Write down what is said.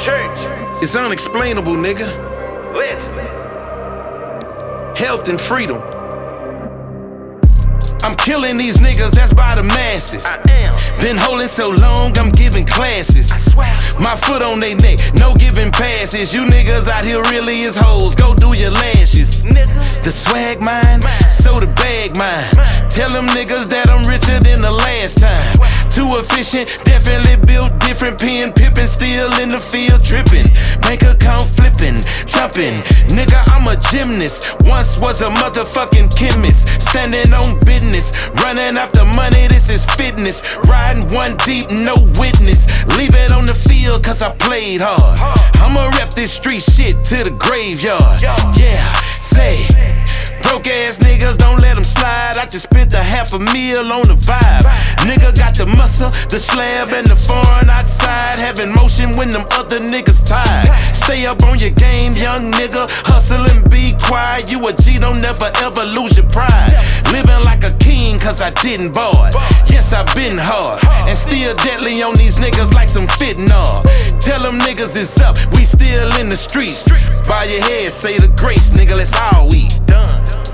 It's unexplainable, nigga. Health and freedom. I'm killing these niggas, that's by the masses. Been holding so long, I'm giving classes. My foot on they neck, no giving passes. You niggas out here really is hoes, go do your lashes. The swag mine, so the bag mine. Tell them niggas that I'm richer than the last time. Too efficient, definitely built different. Pen pippin', still in the field dripping. Bank account flipping, jumping. Nigga, I'm a gymnast. Once was a motherfucking chemist. Standing on business, running after money, this is fitness. Riding one deep, no witness. Leave it on the field cause I played hard. I'ma rep this street shit to the graveyard. Yeah, say broke ass niggas, don't let them slide. I just spent $500,000 on the vibe. Nigga got the muscle, the slab, and the foreign outside. Having motion when them other niggas tired. Stay up on your game, young nigga. Hustle and be quiet. You a G, don't never ever lose your pride. Living like a king cause I didn't board. Yes, I been hard. And still deadly on these niggas like some fentanyl. Tell them niggas it's up, we still in the streets. Bow your head, say the grace, nigga, let's all eat. Done.